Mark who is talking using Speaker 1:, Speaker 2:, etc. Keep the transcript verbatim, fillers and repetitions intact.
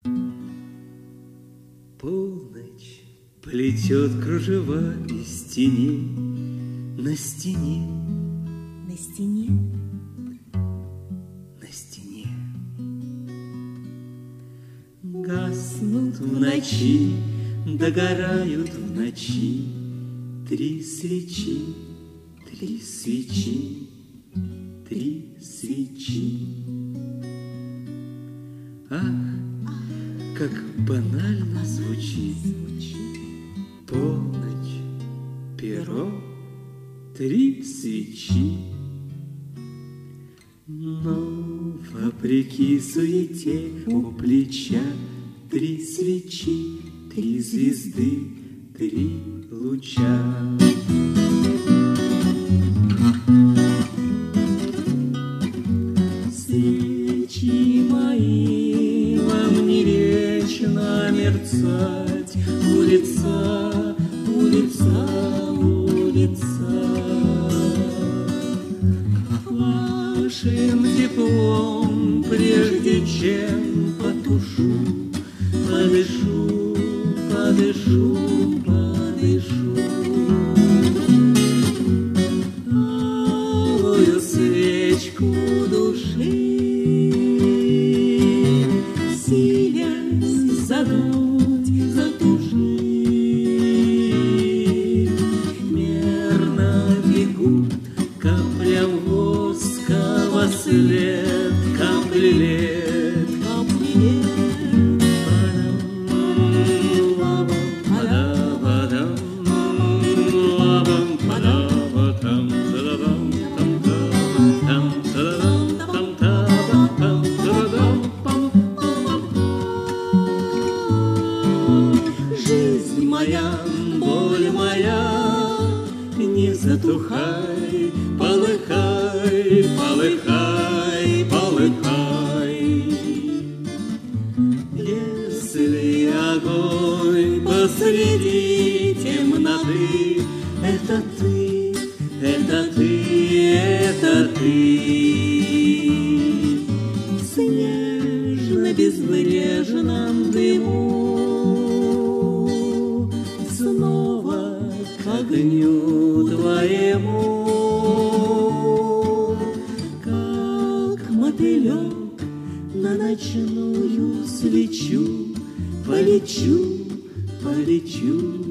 Speaker 1: Полночь плетет кружева из теней на стене,
Speaker 2: на стене,
Speaker 1: на стене. Гаснут в ночи, догорают в ночи три свечи, три свечи, три свечи. Ах, как банально звучит полночь, перо, три свечи. Но вопреки суете у плеча три свечи, три звезды, три луча. Свечи мои, вам не вечно мерцать у лица, у лица, у лица. Вашим теплом, прежде чем потушу, подышу, подышу, подышу. Алую свечку души, силясь задуть, затушить. Мерно бегут каплям воска во след, капли лет, капли лет. Жизнь моя, боль моя, не затухай, полыхай, полыхай, полыхай. Если огонь посреди темноты, это ты, это ты, это ты. В снежно-безбрежном дыму снова к огню твоему, как мотылек на ночную свечу полечу, полечу.